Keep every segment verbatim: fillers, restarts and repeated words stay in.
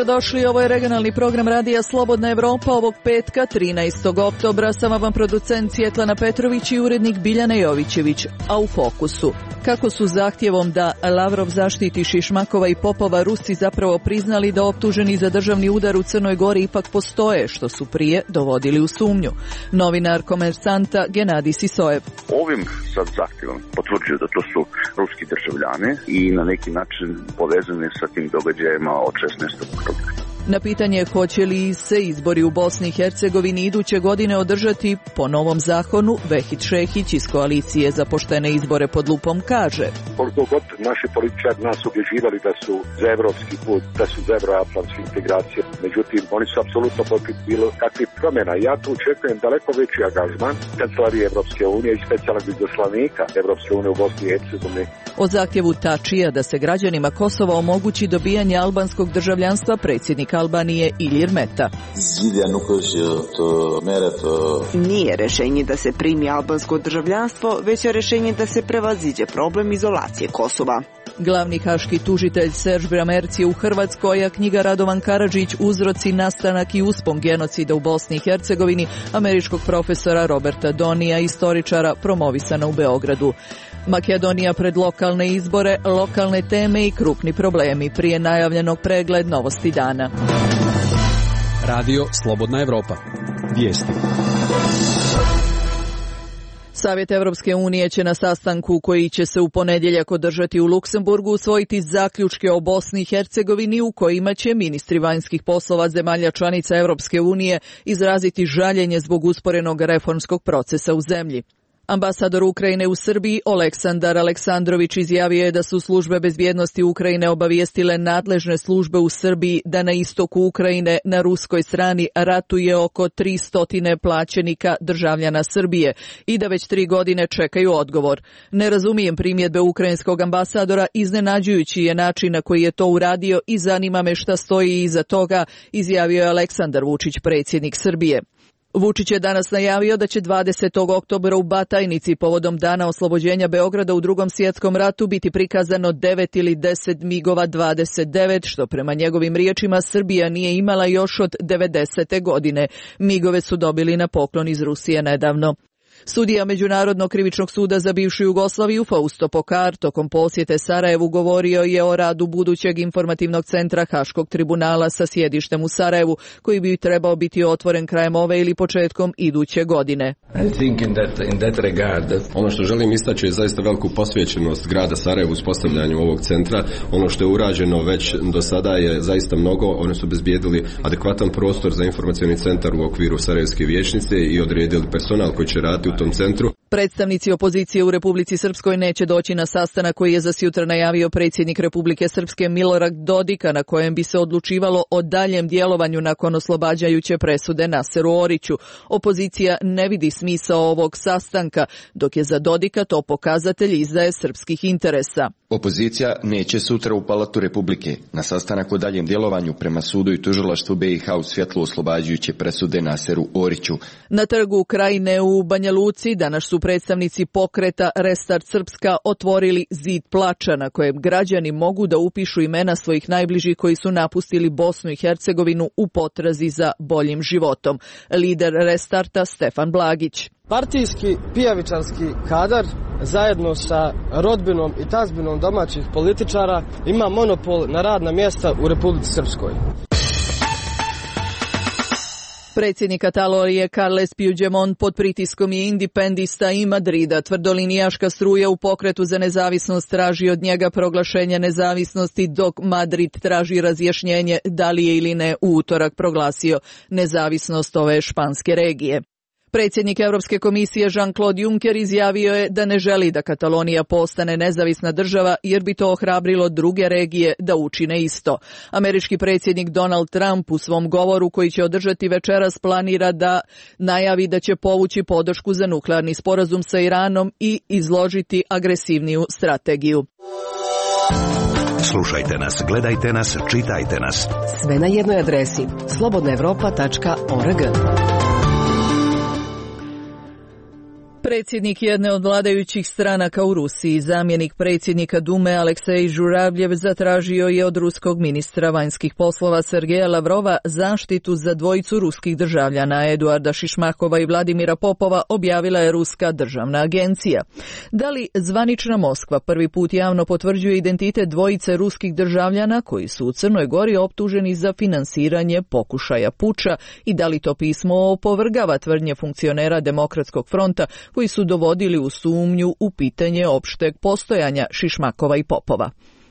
Dobrodošli, ovo je regionalni program Radija Slobodna Evropa ovog petka, trinaestog oktobra. Sama vam producent Svjetlana Petrović i urednik Biljana Jovićević. A u fokusu, kako su zahtjevom da Lavrov zaštiti Šišmakova i Popova Rusi zapravo priznali da optuženi za državni udar u Crnoj Gori ipak postoje, što su prije dovodili u sumnju. Novinar Komersanta Genadij Sisojev. Ovim sad zahtjevom potvrđuju da to su ruski državljani i na neki način povezani sa tim događajima od šesnaestog oktobra. Na pitanje hoće li se izbori u Bosni i Hercegovini iduće godine održati po novom zakonu, Vehid Šehić iz koalicije za poštene izbore pod lupom kaže: Koliko god naši političari nas ubježivali da su za evropski put, da su za evroatlantske integracije, međutim oni su apsolutno protiv bilo kakvih promjena. Ja tu očekujem daleko veći angažman kancelarije Evropske unije i specijalnog izaslanika Evropske unije u Bosni i Hercegovini. O zahtjevu Tačija da se građanima Kosova omogući dobijanje albanskog državljanstva predsjednik Albanije Ilir Meta. Nije rešenje da se primi albansko državljanstvo, već je rešenje da se prevaziđe problem izolacije Kosova. Glavni haški tužitelj Serž Bramerc je u Hrvatskoj, a knjiga Radovan Karadžić Uzroci, nastanak i uspon genocida u Bosni i Hercegovini američkog profesora Roberta Donija, istoričara, promovisana u Beogradu. Makedonija pred lokalne izbore, lokalne teme i krupni problemi. Prije najavljenog pregled novosti dana. Radio Slobodna Evropa. Vijesti. Savjet Evropske unije će na sastanku koji će se u ponedjeljak održati u Luksemburgu usvojiti zaključke o Bosni i Hercegovini u kojima će ministri vanjskih poslova zemalja članica Evropske unije izraziti žaljenje zbog usporenog reformskog procesa u zemlji. Ambasador Ukrajine u Srbiji Oleksandar Aleksandrović izjavio je da su službe bezbjednosti Ukrajine obavijestile nadležne službe u Srbiji da na istoku Ukrajine na ruskoj strani ratuje oko tristo plaćenika državljana Srbije i da već tri godine čekaju odgovor. Ne razumijem primjedbe ukrajinskog ambasadora, iznenađujući je način na koji je to uradio i zanima me šta stoji iza toga, izjavio je Aleksandar Vučić, predsjednik Srbije. Vučić je danas najavio da će dvadesetog oktobra u Batajnici povodom dana oslobođenja Beograda u Drugom svjetskom ratu biti prikazano devet ili deset migova dvadeset devet, što prema njegovim riječima Srbija nije imala još od devedesete godine. Migove su dobili na poklon iz Rusije nedavno. Sudija Međunarodnog krivičnog suda za bivšu Jugoslaviju Fausto Pokar tokom posjete Sarajevu govorio je o radu budućeg informativnog centra Haškog tribunala sa sjedištem u Sarajevu, koji bi trebao biti otvoren krajem ove ili početkom iduće godine. I think in that, in that regard, ono što želim istaći je zaista veliku posvećenost grada Sarajevu u uspostavljanju ovog centra. Ono što je urađeno već do sada je zaista mnogo. Oni su obezbijedili adekvatan prostor za informacioni centar u okviru Sarajevske vijećnice i odredili personal koji će raditi u tom centru. Predstavnici opozicije u Republici Srpskoj neće doći na sastanak koji je za sutra najavio predsjednik Republike Srpske Milorad Dodika, na kojem bi se odlučivalo o daljem djelovanju nakon oslobađajuće presude Naseru Oriću. Opozicija ne vidi smisao ovog sastanka, dok je za Dodika to pokazatelj izdaje srpskih interesa. Opozicija neće sutra u Palatu Republike na sastanak o daljem djelovanju prema sudu i tužilaštvu B i H u svjetlu oslobađajuće presude Naseru Oriću. Na trgu Krajine u Banja Luci danas su predstavnici pokreta Restart Srpska otvorili zid plača na kojem građani mogu da upišu imena svojih najbližih koji su napustili Bosnu i Hercegovinu u potrazi za boljim životom. Lider Restarta Stefan Blagić. Partijski pijavičarski kadar zajedno sa rodbinom i tazbinom domaćih političara ima monopol na radna mjesta u Republici Srpskoj. Predsjednik Katalonije Carles Puigdemont pod pritiskom je independista i Madrida. Tvrdolinijaška struja u pokretu za nezavisnost traži od njega proglašenje nezavisnosti, dok Madrid traži razjašnjenje da li je ili ne u utorak proglasio nezavisnost ove španske regije. Predsjednik Europske komisije Jean-Claude Juncker izjavio je da ne želi da Katalonija postane nezavisna država jer bi to ohrabrilo druge regije da učine isto. Američki predsjednik Donald Trump u svom govoru koji će održati večeras planira da najavi da će povući podršku za nuklearni sporazum sa Iranom i izložiti agresivniju strategiju. Slušajte nas, gledajte nas, čitajte nas. Sve na jednoj adresi slobodna evropa tačka org. Predsjednik jedne od vladajućih stranaka u Rusiji, zamjenik predsjednika Dume Aleksej Žuravljev, zatražio je od ruskog ministra vanjskih poslova Sergeja Lavrova zaštitu za dvojicu ruskih državljana Eduarda Šišmakova i Vladimira Popova, objavila je ruska državna agencija. Da li zvanična Moskva prvi put javno potvrđuje identitet dvojice ruskih državljana koji su u Crnoj Gori optuženi za finansiranje pokušaja puča i da li to pismo opovrgava tvrdnje funkcionera Demokratskog fronta koji su dovodili u sumnju u pitanje opšteg postojanja Šišmakova i Popova.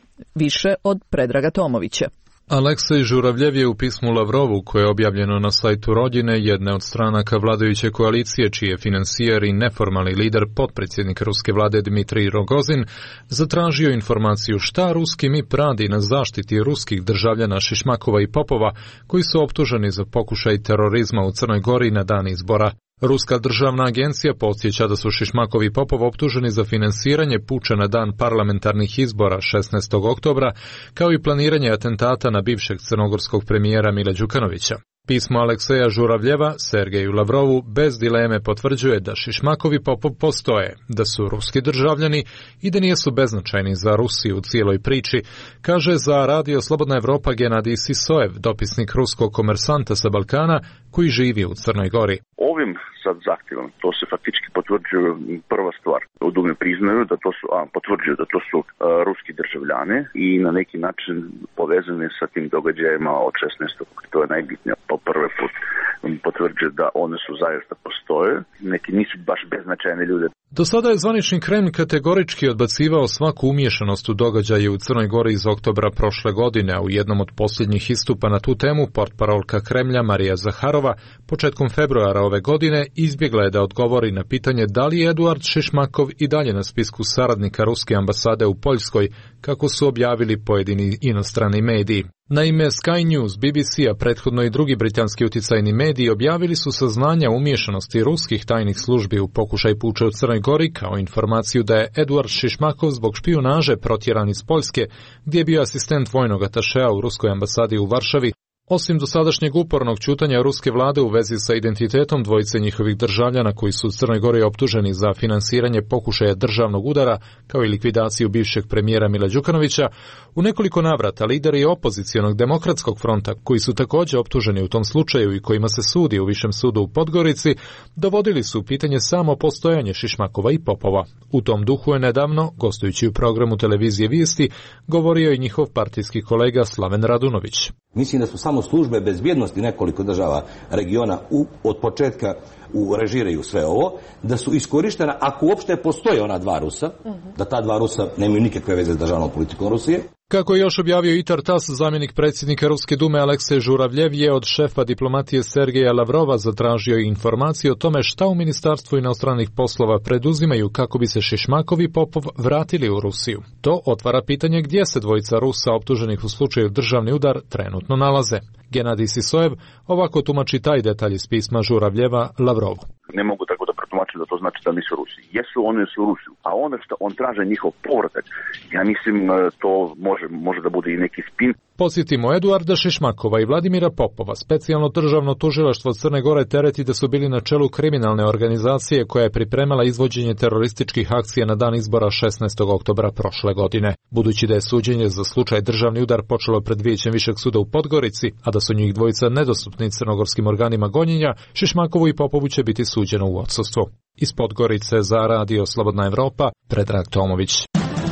Više od Predraga Tomovića. Aleksej Žuravljev je u pismu Lavrovu, koje je objavljeno na sajtu Rodine, jedne od stranaka vladajuće koalicije, čiji je financijer i neformalni lider potpredsjednik ruske vlade Dmitrij Rogozin, zatražio informaciju šta ruski M I P radi na zaštiti ruskih državljana Šišmakova i Popova, koji su optuženi za pokušaj terorizma u Crnoj Gori na dan izbora. Ruska državna agencija podsjeća da su Šišmakov i Popov optuženi za finansiranje puča na dan parlamentarnih izbora šesnaestog oktobra, kao i planiranje atentata na bivšeg crnogorskog premijera Mila Đukanovića. Pismo Alekseja Žuravljeva Sergeju Lavrovu bez dileme potvrđuje da Šišmakov i Popov postoje, da su ruski državljani i da nisu beznačajni za Rusiju u cijeloj priči, kaže za Radio Slobodna Evropa Genadij Sisojev, dopisnik ruskog komersanta sa Balkana koji živi u Crnoj Gori. Ovim sad zahtjevom to se faktički potvrđuje prva stvar. U Dumi priznaju da to su, a, potvrđuju da to su a, ruski državljani i na neki način povezani sa tim događajima od šesnaestog To je najbitnije. Po prvi put potvrđuju da one su zaista postoje. Neki nisu baš beznačajne ljude. Do sada je zvanični Kremlj kategorički odbacivao svaku umiješanost u događaje u Crnoj Gori iz oktobra prošle godine, a u jednom od posljednjih istupa na tu temu portparolka Kremlja Marija Zaharova početkom februara ove godine izbjegla je da odgovori na pitanje da li je Eduard Šišmakov i dalje na spisku saradnika ruske ambasade u Poljskoj, kako su objavili pojedini inostrani mediji. Naime, Sky News, B B C, a prethodno i drugi britanski uticajni mediji objavili su saznanja o umiješanosti ruskih tajnih službi u pokušaj puča u Crnoj Gori, kao informaciju da je Eduard Šišmakov zbog špijunaže protjeran iz Poljske, gdje je bio asistent vojnog atašea u ruskoj ambasadi u Varšavi. Osim dosadašnjeg upornog ćutanja ruske vlade u vezi sa identitetom dvojice njihovih državljana koji su u Crnoj Gori optuženi za finansiranje pokušaja državnog udara, kao i likvidaciju bivšeg premijera Mila Đukanovića, u nekoliko navrata lideri opozicionog Demokratskog fronta, koji su također optuženi u tom slučaju i kojima se sudi u Višem sudu u Podgorici, dovodili su u pitanje samo postojanje Šišmakova i Popova. U tom duhu je nedavno, gostujući u programu televizije Vijesti, govorio i njihov partijski kolega Slaven Radunović. Mislim da su samo službe bezbjednosti nekoliko država regiona u, od početka urežiraju sve ovo, da su iskorištena, ako uopšte postoje ona dva Rusa, uh-huh. da ta dva Rusa nemaju nikakve veze s državnom politikom Rusije. Kako je još objavio Itar Tas, zamjenik predsjednika Ruske Dume Aleksej Žuravljev je od šefa diplomatije Sergeja Lavrova zatražio informacije o tome šta u Ministarstvu inostranih poslova preduzimaju kako bi se Šišmakov i Popov vratili u Rusiju. To otvara pitanje gdje se dvojica Rusa optuženih u slučaju državni udar trenutno nalaze. Genadij Sisojev ovako tumači taj detalj iz pisma Žuravljeva Lavrovu. Ne mogu tako da protumačim da to znači da nisu Rusi. Jesu, oni su Rusi. A ono što on traže njihov povratak, ja mislim to može, može da bude i neki spin. Podsjetimo, Eduarda Šišmakova i Vladimira Popova specijalno državno tužilaštvo Crne Gore tereti da su bili na čelu kriminalne organizacije koja je pripremala izvođenje terorističkih akcija na dan izbora šesnaestog oktobra prošle godine. Budući da je suđenje za slučaj državni udar počelo pred Vijećem Višeg suda u Podgorici, a da su njih dvojica nedostupni crnogorskim organima gonjenja, Šišmakovu i Popovu će biti suđeno u odsustvu. Iz Podgorice za Radio Slobodna Evropa, Predrag Tomović.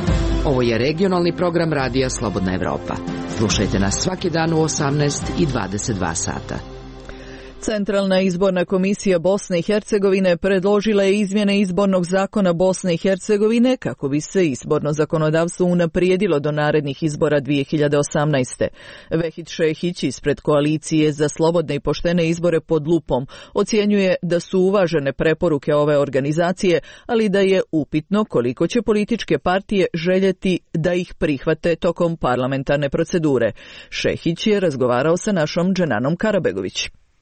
Ovo je regionalni program Radija Slobodna Evropa. Slušajte nas svaki dan u osamnaest i dvadeset dva sata. Centralna izborna komisija Bosne i Hercegovine predložila je izmjene izbornog zakona Bosne i Hercegovine kako bi se izborno zakonodavstvo unaprijedilo do narednih izbora dvije hiljade osamnaeste. Vehid Šehić ispred koalicije za slobodne i poštene izbore pod lupom ocjenjuje da su uvažene preporuke ove organizacije, ali da je upitno koliko će političke partije željeti da ih prihvate tokom parlamentarne procedure. Šehić je razgovarao sa našom Dženanom Karabegović.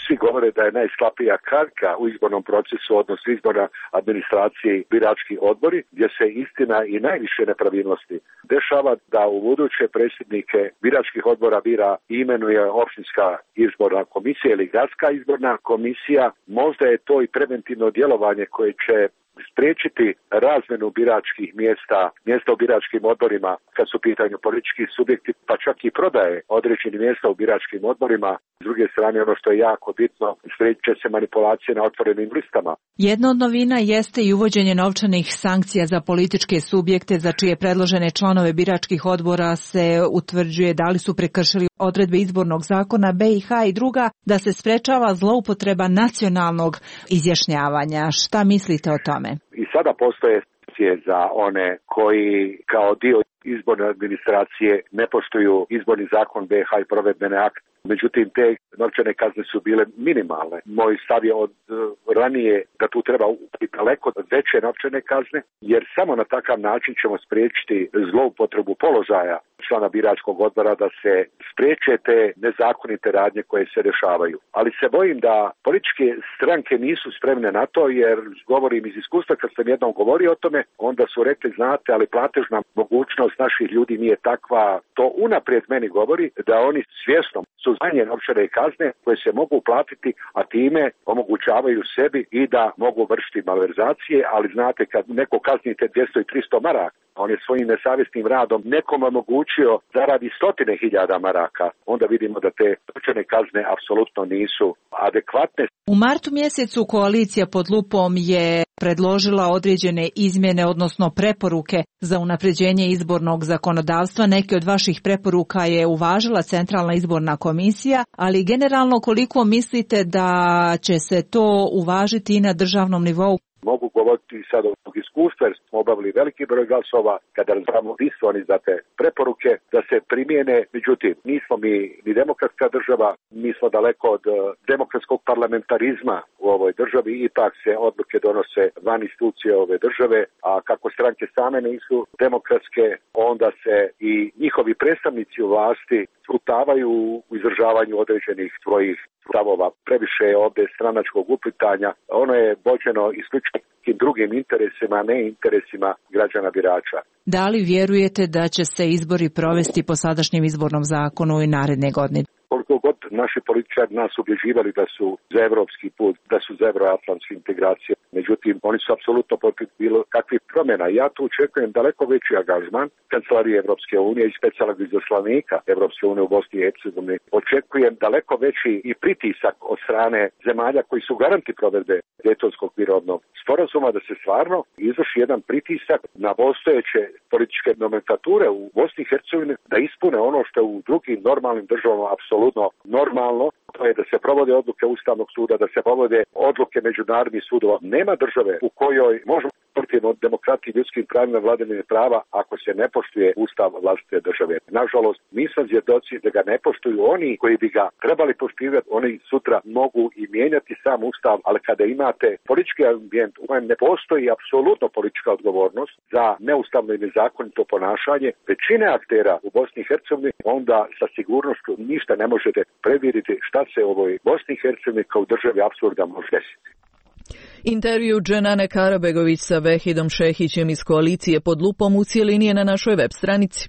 svi govore da je najslabija karika u izbornom procesu, odnosno izborna administracije i birački odbori, gdje se istina i najviše nepravilnosti dešava da u buduće predsjednike biračkih odbora bira i imenuje opštinska izborna komisija ili gradska izborna komisija. Možda je to i preventivno djelovanje koje će spriječiti razmenu biračkih mjesta, mjesta u biračkim odborima kad su u pitanju politički subjekti, pa čak i prodaje određenih mjesta u biračkim odborima. S druge strane, ono što je jako bitno, spriječit će se manipulacije na otvorenim listama. Jedna od novina jeste i uvođenje novčanih sankcija za političke subjekte za čije predložene članove biračkih odbora se utvrđuje da li su prekršili odredbe izbornog zakona B i H i druga, da se sprečava zloupotreba nacionalnog izjašnjavanja. Šta mislite o tome? I sada postoje sankcije za one koji kao dio izborne administracije ne poštuju izborni zakon B i H i provedbene akte. Međutim, te novčane kazne su bile minimalne. Moj stav je od ranije da tu treba upiti daleko veće novčane kazne, jer samo na takav način ćemo spriječiti zloupotrebu položaja člana biračkog odbora, da se spriječe te nezakonite radnje koje se dešavaju. Ali se bojim da političke stranke nisu spremne na to, jer govorim iz iskustva, kad sam jednom govorio o tome, onda su rekli, znate, ali platežna mogućnost naših ljudi nije takva. To unaprijed meni govori da oni svjesno su manje novčane kazne koje se mogu platiti, a time omogućavaju sebi i da mogu vršiti malverzacije, ali znate, kad neko kaznite dvjesto i tristo maraka, on je svojim nesavjesnim radom nekom omogućio zaradi stotine hiljada maraka, onda vidimo da te novčane kazne apsolutno nisu adekvatne. U martu mjesecu koalicija pod lupom je predložila određene izmjene, odnosno preporuke za unapređenje izbornog zakonodavstva. Neke od vaših preporuka je uvažila Centralna izborna komisija, ali generalno koliko mislite da će se to uvažiti i na državnom nivou? Mogu govoriti sad od iskustva, jer smo obavili veliki broj glasova kada razvamo disoni za te preporuke da se primijene. Međutim, nismo mi ni demokratska država, mi smo daleko od demokratskog parlamentarizma u ovoj državi, ipak se odluke donose van institucije ove države, a kako stranke same nisu demokratske, onda se i njihovi predstavnici u vlasti skutavaju u izražavanju određenih svojih stavova. Previše je ovdje stranačkog uplitanja. Ono je vođeno isključivo drugim interesima, a ne interesima građana birača. Da li vjerujete da će se izbori provesti po sadašnjem izbornom zakonu i naredne godine? Koliko god naši političari nas ubježivali da su za evropski put, da su za euroatlantske integracije, međutim, oni su apsolutno protiv bilo kakvih promjena. Ja tu očekujem daleko veći angažman Kancelarije Evropske unije i specijalnog izaslanika Evropske unije u Bosni i Hercegovini. Očekujem daleko veći i pritisak od strane zemalja koji su garanti provedbe Dejtonskog mirovnog sporazuma, da se stvarno izvrši jedan pritisak na postojeće političke nomenklature u Bosni i Hercegovini da ispune ono što je u drugim normalnim državama apsolutno normalno, to je da se provode odluke Ustavnog suda, da se provode odluke međunarodnih sudova. Nema države u kojoj možemo govoriti o demokratiji, ljudskim pravima, vladavini prava ako se ne poštuje Ustav vlastite države. Nažalost, mi smo svjedoci da ga ne poštuju oni koji bi ga trebali poštivati. Oni sutra mogu i mijenjati sam Ustav, ali kada imate politički ambijent u kojem ne postoji apsolutno politička odgovornost za neustavno i nezakonito ponašanje većine aktera u Bosni i Hercegovini, onda sa sigurnošću ništa ne možete predvidjeti šta se u ovoj Bosni i Hercegovini kao državi apsurda može desiti. Intervju Dženane Karabegović sa Vehidom Šehićem iz koalicije pod lupom u cijelini je na našoj web stranici.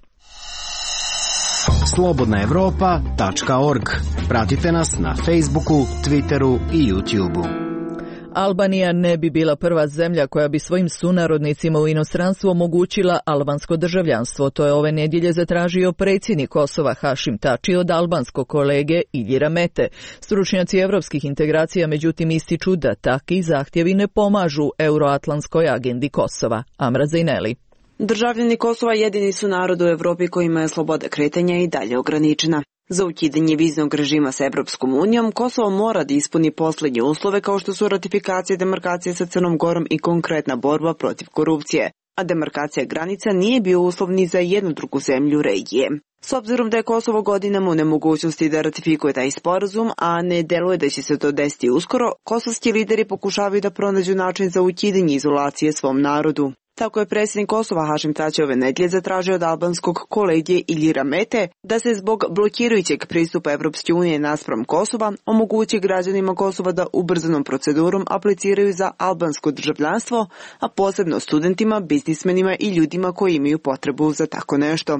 slobodna europa tačka org. Pratite nas na Facebooku, Twitteru i YouTubeu. Albanija ne bi bila prva zemlja koja bi svojim sunarodnicima u inostranstvu omogućila albansko državljanstvo. To je ove nedjelje zatražio predsjednik Kosova Hašim Tači od albanskog kolege Iljira Mete. Stručnjaci evropskih integracija međutim ističu da takvi zahtjevi ne pomažu euroatlantskoj agendi Kosova. Amra Zejneli. Državljani Kosova jedini su narod u Europi kojima je sloboda kretanja i dalje ograničena. Za ukidanje viznog režima sa Evropskom unijom, Kosovo mora da ispuni posljednje uslove kao što su ratifikacija demarkacije sa Crnom Gorom i konkretna borba protiv korupcije. A demarkacija granica nije bio uslov ni za jednu drugu zemlju regije. S obzirom da je Kosovo godinama u nemogućnosti da ratifikuje taj sporazum, a ne deluje da će se to desiti uskoro, kosovski lideri pokušavaju da pronađu način za ukidanje izolacije svom narodu. Tako je predsjednik Kosova Hašim Tači ove nedjelje zatražio od albanskog kolegije Iljira Mete da se zbog blokirajućeg pristupa Evropske unije naspram Kosova omogući građanima Kosova da ubrzanom procedurom apliciraju za albansko državljanstvo, a posebno studentima, biznismenima i ljudima koji imaju potrebu za tako nešto.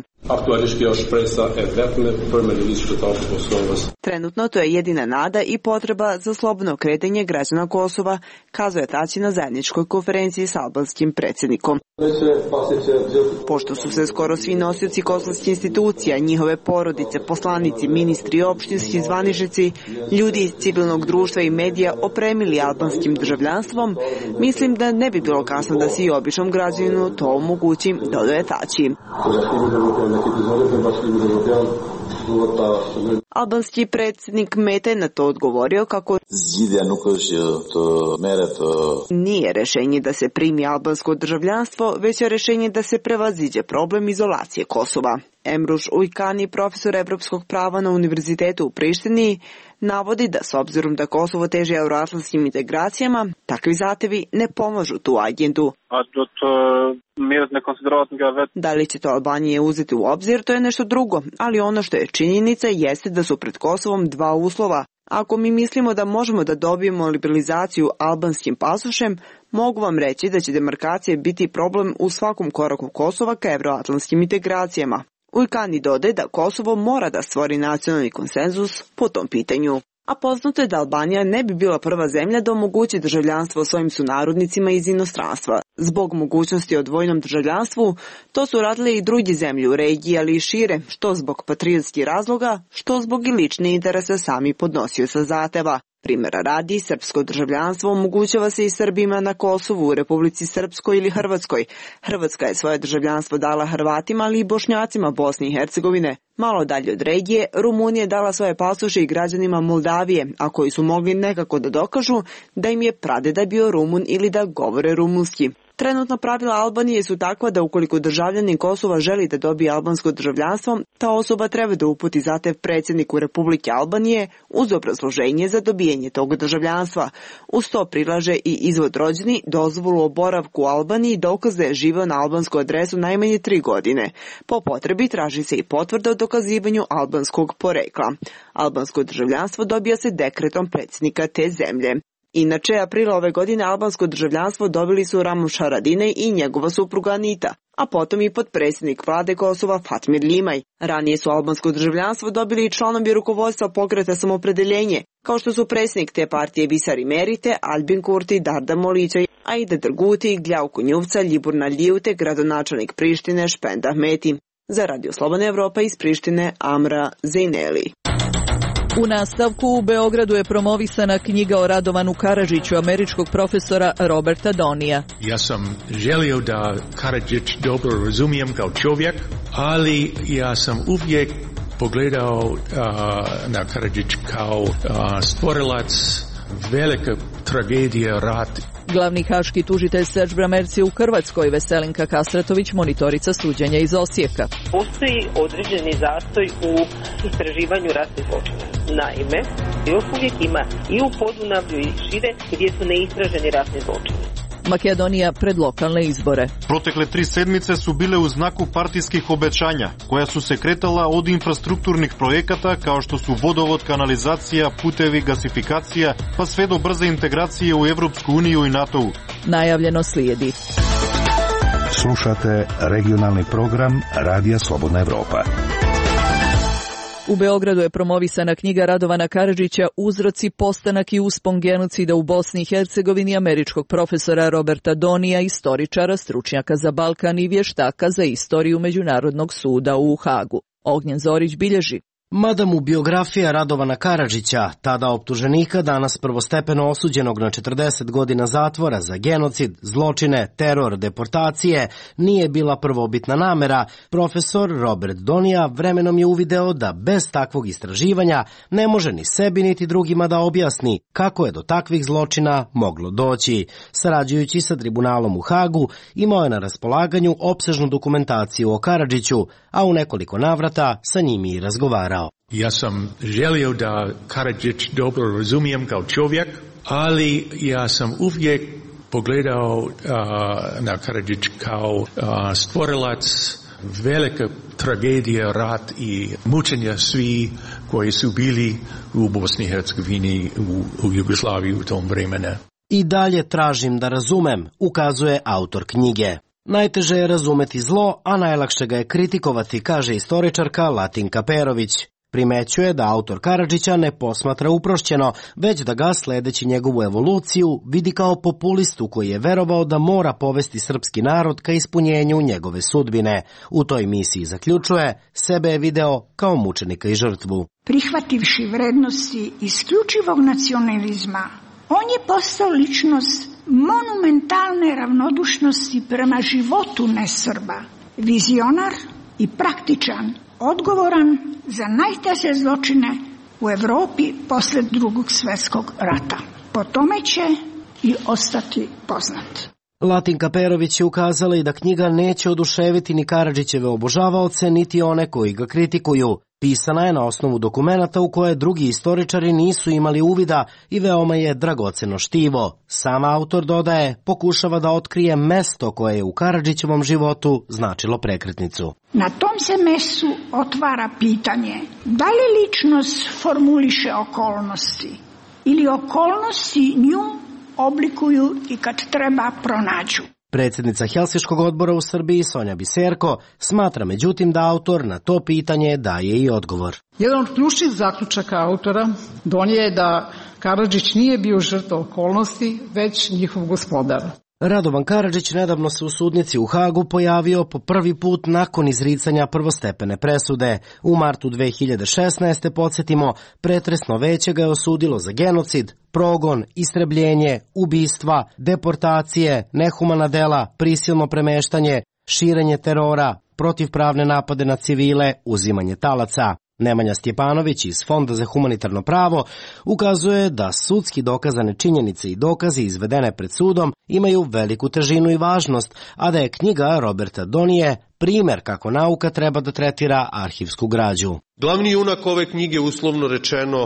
Trenutno to je jedina nada i potreba za slobodno kretanje građana Kosova, kazuje Tači na zajedničkoj konferenciji s albanskim predsjednikom. Pošto su se skoro svi nosioci kosovskih institucija, njihove porodice, poslanici, ministri i opštinski zvaničnici, ljudi iz civilnog društva i medija opremili albanskim državljanstvom, mislim da ne bi bilo kasno da se i običnom građaninu to omogući, dodaje Tači. Albanski predsjednik Mete na to odgovorio kako nije rešenje da se primi albansko državljanstvo, već je rešenje da se prevaziđe problem izolacije Kosova. Emruš Ujkani, profesor evropskog prava na Univerzitetu u Prištini, navodi da s obzirom da Kosovo teži euroatlantskim integracijama, takvi zahtevi ne pomažu tu agendu. Da li će to Albanije uzeti u obzir, to je nešto drugo, ali ono što je činjenica jeste da su pred Kosovom dva uslova. Ako mi mislimo da možemo da dobijemo liberalizaciju albanskim pasošem, mogu vam reći da će demarkacije biti problem u svakom koraku Kosova ka euroatlantskim integracijama. Ujkani dodaje da Kosovo mora da stvori nacionalni konsenzus po tom pitanju. A poznato je da Albanija ne bi bila prva zemlja da omogući državljanstvo svojim sunarodnicima iz inostranstva. Zbog mogućnosti o dvojnom državljanstvu, to su radile i druge zemlje u regiji, ali i šire, što zbog patriotskih razloga, što zbog i lične interese sami podnosioca zahteva. Primjera radi, srpsko državljanstvo omogućava se i Srbima na Kosovu, u Republici Srpskoj ili Hrvatskoj. Hrvatska je svoje državljanstvo dala Hrvatima, ali i Bošnjacima Bosne i Hercegovine. Malo dalje od regije, Rumunija je dala svoje pasoše i građanima Moldavije, a koji su mogli nekako da dokažu da im je pradeda bio Rumun ili da govore rumunski. Trenutna pravila Albanije su takva da ukoliko državljanin Kosova želi da dobije albansko državljanstvo, ta osoba treba da uputi zahtev predsjedniku Republike Albanije uz obrazloženje za dobijanje tog državljanstva. Uz to prilaže i izvod rođeni, dozvolu o boravku u Albaniji, dokaz da je živeo na albansku adresu najmanje tri godine. Po potrebi traži se i potvrda o dokazivanju albanskog porekla. Albansko državljanstvo dobija se dekretom predsjednika te zemlje. Inače, aprila ove godine albansko državljanstvo dobili su Ramuš Haradinaj i njegova supruga Anita, a potom i potpredsjednik vlade Kosova Fatmir Ljimaj. Ranije su albansko državljanstvo dobili i članovi rukovodstva pokreta Samopredeljenje, kao što su predsjednik te partije Visari Merite, Albin Kurti, Darda Molićaj, Aida Drguti, Gljavko Njuvca, Ljiburna Ljivte, gradonačelnik Prištine Špend Ahmeti. Za Radio Slobodna Evropa iz Prištine Amra Zejneli. U nastavku u Beogradu je promovisana knjiga o Radovanu Karadžiću američkog profesora Roberta Donija. Ja sam želio da Karadžić dobro razumijem kao čovjek, ali ja sam uvijek pogledao uh, na Karadžić kao uh, stvorilac velike tragedije rat. Glavni haški tužitelj Serge Bramerci u Hrvatskoj, Veselinka Kastratović, monitorica suđenja iz Osijeka. Postoji određeni zastoj u istraživanju ratnih zločina. Naime, još uvijek ima i u Podunavlju i šire gdje su neistraženi ratni zločini. Makedonija pred lokalne izbore. Protekle tri sedmice su bile u znaku partijskih obećanja, koja su se kretala od infrastrukturnih projekata kao što su vodovod, kanalizacija, putevi, gasifikacija, pa sve do brze integracije u Evropsku uniju i NATO-u. Najavljeno slijedi. Slušate regionalni program Radija Slobodna Evropa. U Beogradu je promovisana knjiga Radovana Karadžića Uzroci, postanak i uspon genocida u Bosni i Hercegovini američkog profesora Roberta Donija, istoričara, stručnjaka za Balkan i vještaka za istoriju Međunarodnog suda u Hagu. Ognjen Zorić bilježi. Mada mu biografija Radovana Karadžića, tada optuženika, danas prvostepeno osuđenog na četrdeset godina zatvora za genocid, zločine, teror, deportacije, nije bila prvobitna namera, profesor Robert Donija vremenom je uvideo da bez takvog istraživanja ne može ni sebi niti drugima da objasni kako je do takvih zločina moglo doći. Sarađujući sa tribunalom u Hagu, imao je na raspolaganju opsežnu dokumentaciju o Karadžiću, a u nekoliko navrata sa njim i razgovarao. Ja sam želio da Karadžić dobro razumijem kao čovjek, ali ja sam uvijek pogledao a, na Karadžić kao a, stvorilac velika tragedija, rat i mučenja svi koji su bili u Bosni i Hercegovini, u, u Jugoslaviji u tom vremenu. I dalje tražim da razumem, ukazuje autor knjige. Najteže je razumeti zlo, a najlakše ga je kritikovati, kaže istoričarka Latinka Perović. Primećuje da autor Karadžića ne posmatra uprošćeno, već da ga, sledeći njegovu evoluciju, vidi kao populistu koji je verovao da mora povesti srpski narod ka ispunjenju njegove sudbine. U toj misiji zaključuje, sebe je video kao mučenika i žrtvu. Prihvativši vrednosti isključivog nacionalizma, on je postao ličnost monumentalne ravnodušnosti prema životu nesrba, vizionar i praktičan, odgovoran za najteže zločine u Evropi posle Drugog svjetskog rata. Po tome će i ostati poznat. Latinka Perović je ukazala i da knjiga neće oduševiti ni Karadžićeve obožavaoce, niti one koji ga kritikuju. Pisana je na osnovu dokumenata u koje drugi istoričari nisu imali uvida i veoma je dragoceno štivo. Sam autor, dodaje, pokušava da otkrije mesto koje je u Karadžićevom životu značilo prekretnicu. Na tom se mestu otvara pitanje da li ličnost formuliše okolnosti ili okolnosti nju oblikuju i kad treba pronađu. Predsjednica Helsinškog odbora u Srbiji Sonja Biserko smatra međutim da autor na to pitanje daje i odgovor. Jedan od ključnih zaključaka autora donije je da Karadžić nije bio žrtva okolnosti, već njihov gospodar. Radovan Karadžić nedavno se u sudnici u Hagu pojavio po prvi put nakon izricanja prvostepene presude. U martu dve hiljade šesnaeste. podsjetimo, pretresno veće ga je osudilo za genocid, progon, istrebljenje, ubistva, deportacije, nehumana dela, prisilno premeštanje, širenje terora, protivpravne napade na civile, uzimanje talaca. Nemanja Stjepanović iz Fonda za humanitarno pravo ukazuje da sudski dokazane činjenice i dokazi izvedene pred sudom imaju veliku težinu i važnost, a da je knjiga Roberta Donije primer kako nauka treba da tretira arhivsku građu. Glavni junak ove knjige, uslovno rečeno,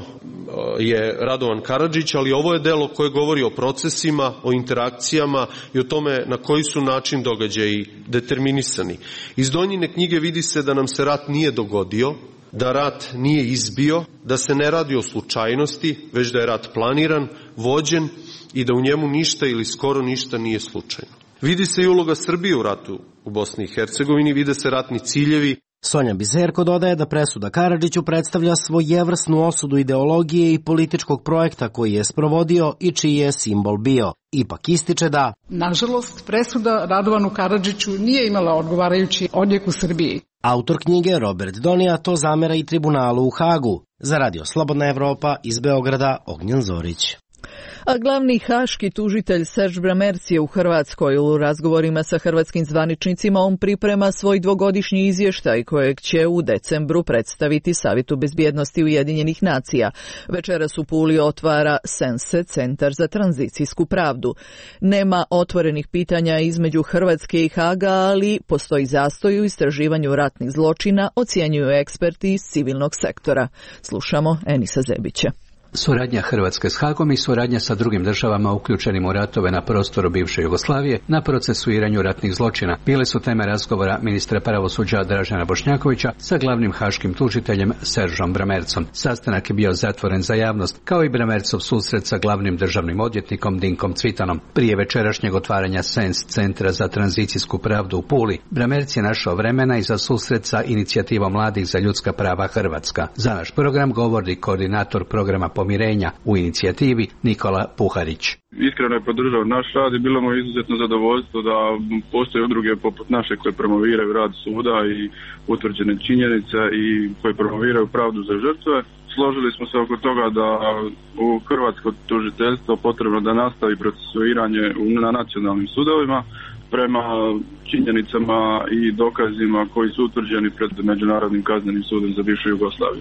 je Radovan Karadžić, ali ovo je delo koje govori o procesima, o interakcijama i o tome na koji su način događaji determinisani. Iz Donjine knjige vidi se da nam se rat nije dogodio, da rat nije izbio, da se ne radi o slučajnosti, već da je rat planiran, vođen i da u njemu ništa ili skoro ništa nije slučajno. Vidi se i uloga Srbije u ratu u Bosni i Hercegovini, vide se ratni ciljevi. Sonja Bizerko dodaje da presuda Karadžiću predstavlja svojevrsnu osudu ideologije i političkog projekta koji je sprovodio i čiji je simbol bio. Ipak ističe da, nažalost, presuda Radovanu Karadžiću nije imala odgovarajući odjek u Srbiji. Autor knjige Robert Donija to zamera i tribunalu u Hagu. Za Radio Slobodna Evropa iz Beograda, Ognjen Zorić. A glavni haški tužitelj Serž Bramerc je u Hrvatskoj. U razgovorima sa hrvatskim zvaničnicima on priprema svoj dvogodišnji izvještaj kojeg će u decembru predstaviti Savjetu bezbjednosti Ujedinjenih nacija. Večeras u Puli otvara Sense, Centar za tranzicijsku pravdu. Nema otvorenih pitanja između Hrvatske i Haga, ali postoji zastoj u istraživanju ratnih zločina, ocjenjuju eksperti iz civilnog sektora. Slušamo Enisa Zebića. Suradnja Hrvatske s Hagom i suradnja sa drugim državama uključenim u ratove na prostoru bivše Jugoslavije na procesuiranju ratnih zločina bile su teme razgovora ministra pravosuđa Dražena Bošnjakovića sa glavnim haškim tužiteljem Seržom Bramercom. Sastanak je bio zatvoren za javnost, kao i Bramercov susret sa glavnim državnim odvjetnikom Dinkom Cvitanom. Prije večerašnjeg otvaranja Sens Centra za tranzicijsku pravdu u Puli, Bramerc je našao vremena i za susret sa inicijativom mladih za ljudska prava Hrvatska. Za naš program govori koordinator programa pomirenja u inicijativi Nikola Puharić. Iskreno je podržao naš rad i bilo mu izuzetno zadovoljstvo da postoje udruge poput naše koje promoviraju rad suda i utvrđene činjenice i koje promoviraju pravdu za žrtve. Složili smo se oko toga da u hrvatsko tužiteljstvo potrebno da nastavi procesuiranje na nacionalnim sudovima prema činjenicama i dokazima koji su utvrđeni pred Međunarodnim kaznenim sudom za bivšu Jugoslaviju. Što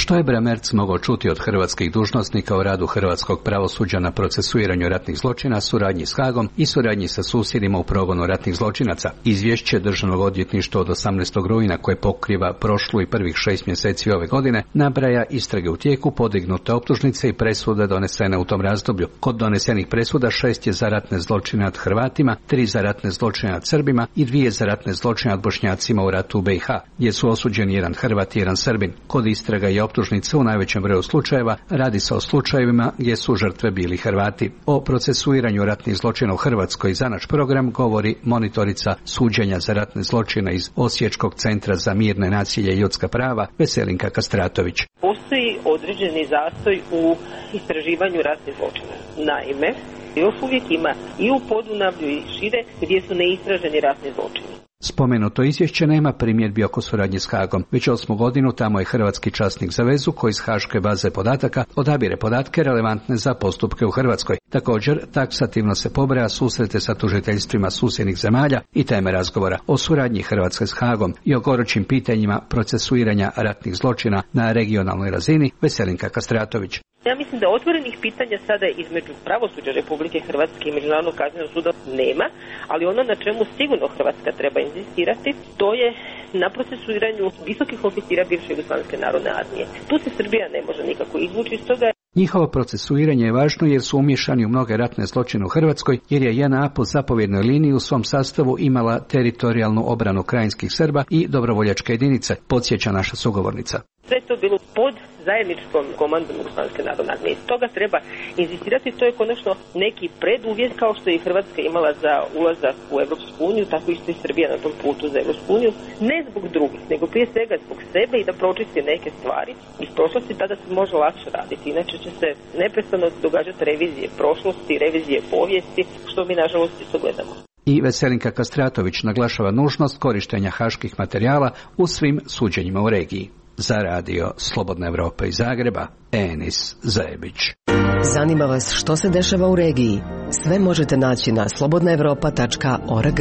Što je Bramerc mogao čuti od hrvatskih dužnosnika o radu hrvatskog pravosuđa na procesuiranju ratnih zločina, suradnji s Hagom i suradnji sa susjedima u progonu ratnih zločinaca? Izvješće Državnog odvjetništva od osamnaestog rujna koje pokriva prošlu i prvih šest mjeseci ove godine nabraja istrage u tijeku, podignute optužnice i presude donesene u tom razdoblju. Kod donesenih presuda šest je za ratne zločine nad Hrvatima, tri za ratne zločine nad Srbima i dvije za ratne zločine nad Bošnjacima u ratu u B i H, gdje su osuđeni jedan Hrvat i jedan Srbin. Kod istraga i optužnice u najvećem broju slučajeva radi se o slučajevima gdje su žrtve bili Hrvati. O procesuiranju ratnih zločina u Hrvatskoj za naš program govori monitorica suđenja za ratne zločine iz Osječkog centra za mirne nasilje i ljudska prava Veselinka Kastratović. Postoji određeni zastoj u istraživanju ratnih zločina. Naime, još uvijek ima i u Podunavlju i šire gdje su neistraženi ratni zločini. Spomenuto izvješće nema primjedbi oko suradnje s Hagom. Već osmu godinu tamo je hrvatski časnik za vezu koji iz haške baze podataka odabire podatke relevantne za postupke u Hrvatskoj. Također, taksativno se pobraja susrete sa tužiteljstvima susjednih zemalja i teme razgovora o suradnji Hrvatske s Hagom i o gorućim pitanjima procesuiranja ratnih zločina na regionalnoj razini. Veselinka Kastratović. Ja mislim da otvorenih pitanja sada između pravosuđa Republike Hrvatske i Međunarodnog kaznenog suda nema, ali ono na čemu sigurno Hrvatska treba inzistirati, to je na procesuiranju visokih oficira bivše Jugoslavijske narodne armije. Tu se Srbija ne može nikako izvući iz toga. Njihovo procesuiranje je važno jer su umiješani u mnoge ratne zločine u Hrvatskoj, jer je J N A po zapovjednoj liniji u svom sastavu imala teritorijalnu obranu krajinskih Srba i dobrovoljačke jedinice, podsjeća naša sugovornica. Sve to bilo pod zajedničkom komandom Jugoslavijske narodne armije. Toga treba inzistirati, to je konačno neki preduvjet kao što je Hrvatska imala za ulazak u Europsku uniju, tako isto i Srbija na tom putu za Europsku uniju, ne zbog drugih, nego prije svega zbog sebe i da pročisti neke stvari iz prošlosti, tada se može lakše raditi. Inače će se neprestano događati revizije prošlosti, revizije povijesti, što mi nažalost isto gledamo. I Veselinka Kastratovič naglašava nužnost korištenja haških materijala u svim suđenjima u regiji. Za radio Slobodna Evropa iz Zagreba, Enis Zajebić. Zanima vas što se dešava u regiji? Sve možete naći na slobodna evropa tačka org.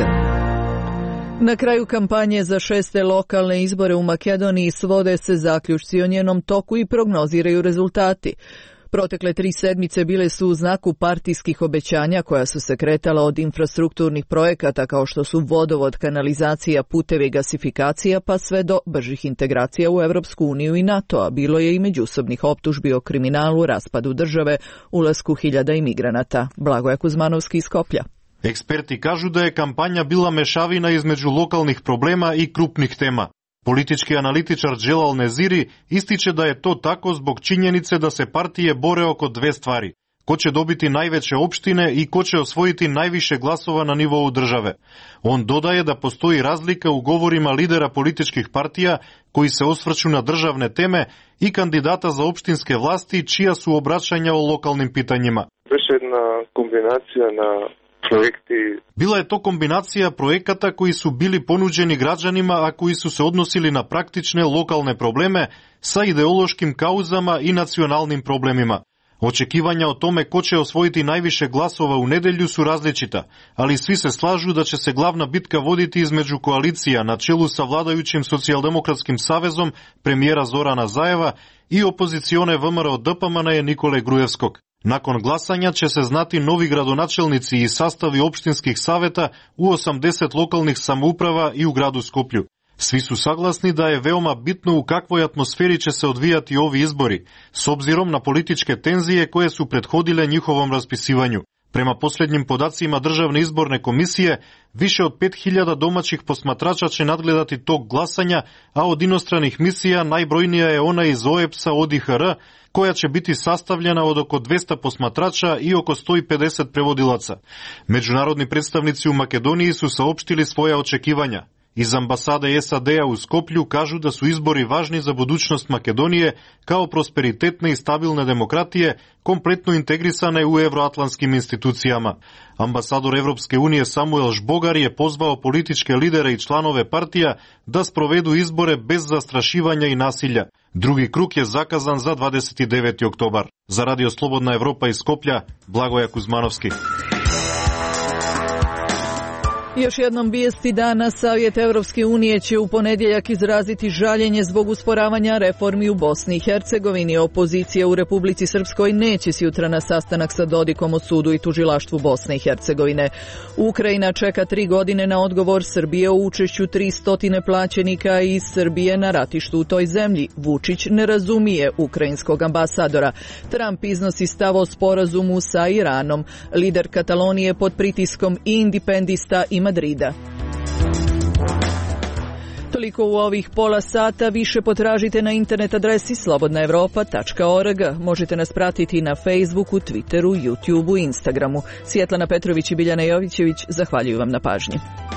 Na kraju kampanje za šeste lokalne izbore u Makedoniji svode se zaključci o njenom toku i prognoziraju rezultati. Protekle tri sedmice bile su u znaku partijskih obećanja koja su se kretala od infrastrukturnih projekata kao što su vodovod, kanalizacija, putevi i gasifikacija pa sve do bržih integracija u Evropsku uniju i NATO, a bilo je i međusobnih optužbi o kriminalu, raspadu države, ulasku hiljada imigranata. Blagoje Kuzmanovski iz Skoplja. Eksperti kažu da je kampanja bila mešavina između lokalnih problema i krupnih tema. Politički analitičar Dželal Neziri ističe da je to tako zbog činjenice da se partije bore oko dve stvari. Ko će dobiti najveće opštine i ko će osvojiti najviše glasova na nivou države. On dodaje da postoji razlika u govorima lidera političkih partija koji se osvrću na državne teme i kandidata za opštinske vlasti čija su obraćanja o lokalnim pitanjima. Više jedna kombinacija na projekti. Bila je to kombinacija projekata koji su bili ponuđeni građanima, a koji su se odnosili na praktične lokalne probleme sa ideološkim kauzama i nacionalnim problemima. Očekivanja o tome ko će osvojiti najviše glasova u nedelju su različita, ali svi se slažu da će se glavna bitka voditi između koalicija na čelu sa vladajućim Socijaldemokratskim savezom premijera Zorana Zajeva i opozicione V M R O D P M N je Nikole Grujevskog. Nakon glasanja će se znati novi gradonačelnici i sastavi opštinskih saveta u osamdeset lokalnih samouprava i u gradu Skoplju. Svi su saglasni da je veoma bitno u kakvoj atmosferi će se odvijati ovi izbori, s obzirom na političke tenzije koje su prethodile njihovom raspisivanju. Prema posljednjim podacima Državne izborne komisije, više od pet hiljada domaćih posmatrača će nadgledati tog glasanja, a od inostranih misija najbrojnija je ona iz O E P S-a O D I H R, koja će biti sastavljena od oko dvesta posmatrača i oko sto pedeset prevodilaca. Međunarodni predstavnici u Makedoniji su saopštili svoja očekivanja. Iz ambasade S A D-a u Skoplju kažu da su izbori važni za budućnost Makedonije kao prosperitetne i stabilne demokratije, kompletno integrisane u evroatlantskim institucijama. Ambasador Evropske unije Samuel Žbogar je pozvao političke lidere i članove partija da sprovedu izbore bez zastrašivanja i nasilja. Drugi krug je zakazan za dvadeset deveti oktobar. Za Radio Slobodna Evropa iz Skoplja, Blagoje Kuzmanovski. Još jednom vijesti dana, Savjet Evropske unije će u ponedjeljak izraziti žaljenje zbog usporavanja reformi u Bosni i Hercegovini. Opozicija u Republici Srpskoj neće sutra na sastanak sa Dodikom o sudu i tužilaštvu Bosne i Hercegovine. Ukrajina čeka tri godine na odgovor Srbije o učešću tristo plaćenika iz Srbije na ratištu u toj zemlji. Vučić ne razumije ukrajinskog ambasadora. Trump iznosi stav o sporazumu sa Iranom. Lider Katalonije pod pritiskom i independista i Madrida. Toliko u ovih pola sata, više potražite na internet adresi slobodna evropa tačka org. Možete nas pratiti na Facebooku, Twitteru, YouTubeu i Instagramu. Svjetlana Petrović i Biljana Jovićević zahvaljuju vam na pažnji.